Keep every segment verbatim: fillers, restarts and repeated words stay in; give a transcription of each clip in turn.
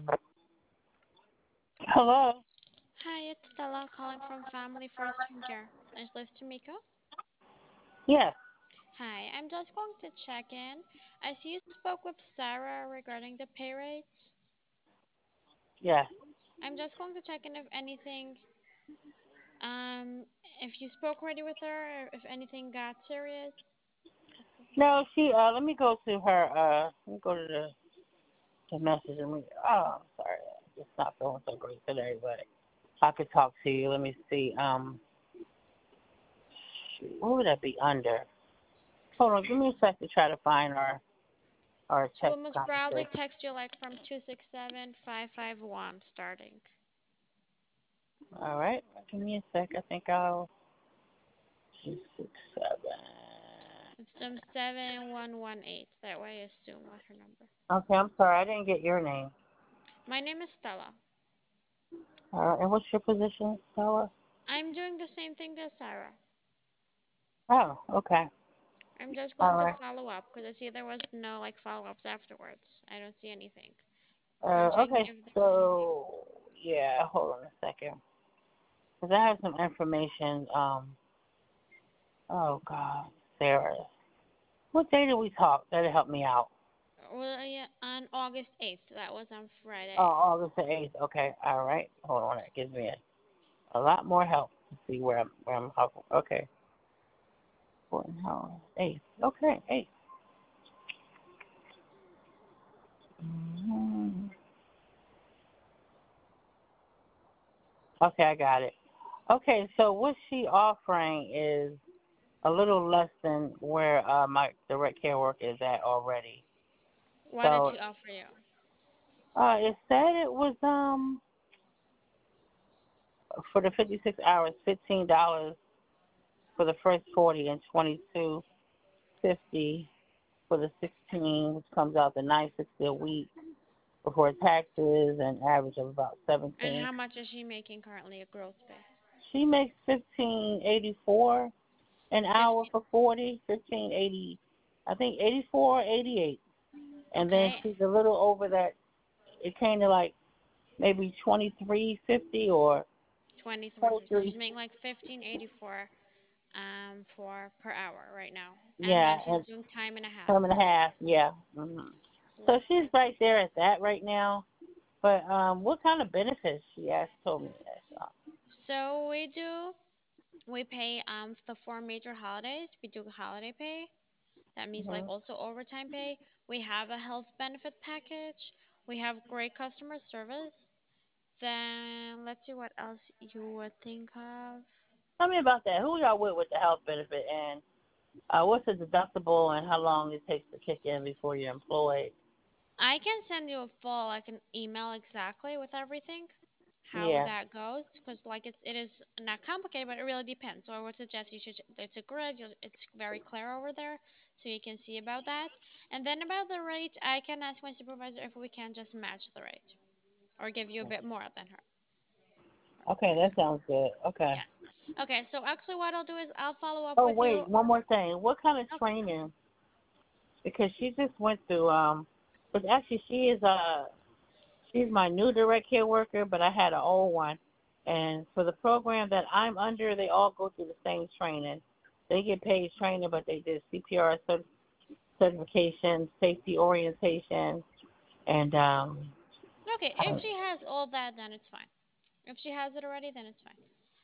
Hello. Hi, it's Stella calling from Family First Home Care. Is this Tamika? Yes. Hi, I'm just going to check in. I see you spoke with Sarah regarding the pay rates. Yes. I'm just going to check in if anything, um, if you spoke already with her, or if anything got serious. No, she. Uh, let me go to her. Uh, let me go to the the message and we. Oh, I'm sorry. It's not feeling so great today, but I could talk to you. Let me see. Um, shoot, what would that be under? Hold on. Give me a sec to try to find our our She will text most probably conversation. text you like from two six seven five five one starting. All right. Give me a sec. I think I'll. Two six seven. It's um seven one one eight. That way I assume what her number. Okay. I'm sorry. I didn't get your name. My name is Stella. Uh, and what's your position, Stella? I'm doing the same thing as Sarah. Oh. Okay. I'm just All going to right. follow up because I see there was no like follow ups afterwards. I don't see anything. So I'm Uh, checking okay, if there's anything. so yeah, hold on a second, because I have some information. Um, oh God, Sarah, what day did we talk? That'll help me out. Well, yeah, on August eighth. That was on Oh, Friday. August the eighth. Okay, all right. Hold on, that gives me a, a lot more help to see where I'm where I'm helpful. Okay, Fortin eighth. Okay, eighth. hmm Okay, I got it. Okay, so what she offering is a little less than where uh, my direct care work is at already. What did So she offer you? Uh, it said it was um for the fifty-six hours, fifteen dollars for the first forty and twenty-two fifty for the sixteen, which comes out to nine sixty a week before taxes, and average of about And seventeen. how much is she making currently a growth pay? She makes fifteen eighty-four an hour Fifteen. for forty, fifteen eighty, I think eighty-four, eighty-eight, and then Okay. she's a little over that. It came to like maybe twenty-three fifty or Twenty-three. So she's twenty-three. making like fifteen eighty-four um for per hour right now, and then Yeah, she's and doing time and a half. Term and a half, yeah. hmm So she's Listen. right there at that right now. But um, what kind of benefits? She asked, told me that. So. So we do we pay um the four major holidays. We do holiday pay. That means like hmm also overtime pay. We have a health benefit package. We have great customer service. Then let's see what else you would think of. Tell me about that. Who y'all with with the health benefit, and uh, what's the deductible, and how long it takes to kick in before you're employed? I can send you a full like an email exactly with everything, how Yeah. that goes, because like it's it is not complicated, but it really depends. So I would suggest you should. It's a grid. you- It's very clear over there, so you can see about that. And then about the rate, I can ask my supervisor if we can just match the rate or give you a bit more than her. Okay, that sounds good. Okay. Yes. Okay. So actually, what I'll do is I'll follow up Oh with you. wait, one more thing. What kind of Okay. training? Because she just went through. Um, but actually, she is uh she's my new direct care worker, but I had an old one. And for the program that I'm under, they all go through the same training. They get paid training, but they did C P R cert- certification, safety orientation, and um, Okay. If she has all that, then it's fine. If she has it already, then it's fine.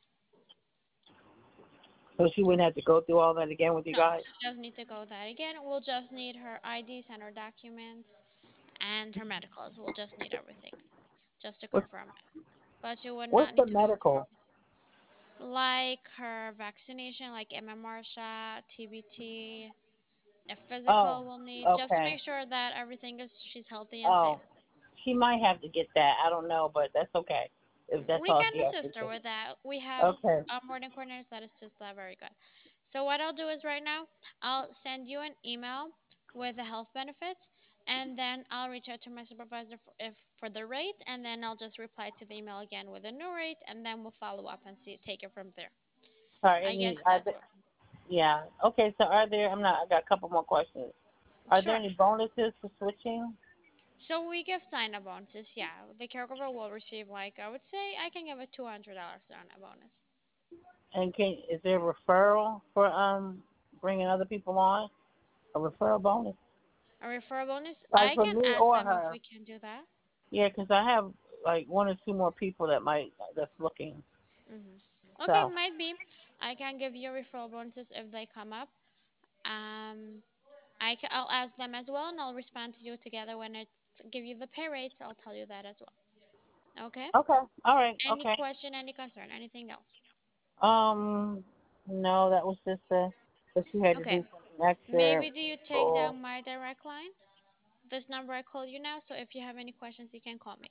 so she wouldn't have to go through all that again with you No, guys. she doesn't need to go that again. We'll just need her I Ds and her documents and her medicals. We'll just need everything just to What's confirm it. But you would what's not the need to go through medical? like her vaccination, like M M R shot, T B T, a Oh, physical we'll need just to okay. make sure that everything is she's healthy and safe. Oh, she might have to get that. I don't know, but that's okay. If that's We all can she has to assist her do. with that. We have Okay. onboarding coordinators that assist that very good. So what I'll do is right now I'll send you an email with the health benefits, and then I'll reach out to my supervisor for, if for the rate, and then I'll just reply to the email again with a new rate, and then we'll follow up and see take it from there. Sorry, I guess and are that's there, what. yeah. Okay, so are there? I'm not. I got a couple more questions. Are there Sure. any bonuses for switching? So we give sign up bonuses. Yeah, the caregiver will receive like I would say I can give a two hundred dollars sign up bonus. And can is there a referral for um bringing other people on? A referral bonus, A referral bonus. like I for can me ask or them if her? we can do that. Yeah, 'cause I have like one or two more people that might that's looking. Mhm. Okay, So might be. I can give you referral bonuses if they come up. Um, I ca- I'll ask them as well, and I'll respond to you together when I give you the pay rates. I'll tell you that as well. Okay. okay, all right, Any okay. question, any concern, anything else? Um, no, that was just uh that she had to Okay. do something extra Maybe do you take for. down my direct line? This number I call you now, so if you have any questions, you can call me.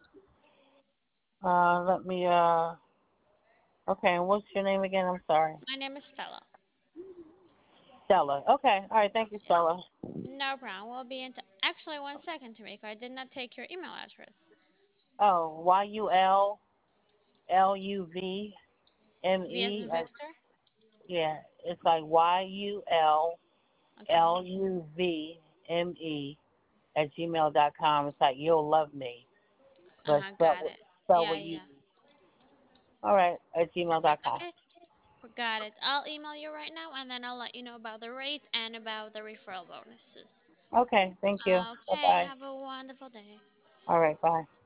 Uh, let me uh. Okay, and what's your name again? I'm sorry. My name is Stella. Stella. Okay, all right. Thank you, Yeah. Stella. No problem. We'll be in. T- Actually, one second, Tamika. I did not take your email address. Oh, Y U L L U V M V as E. in uh, Victor. Yeah, it's like Y U L Okay. L U V M E at gmail dot com. It's like you'll love me, Uh but huh. spell Got with it. spell Yeah, with you. yeah. All right, at gmail dot Perfect. com. Okay. Got it. I'll email you right now, and then I'll let you know about the rate and about the referral bonuses. Okay, thank you. Bye Okay. bye. Have a wonderful day. All right, bye.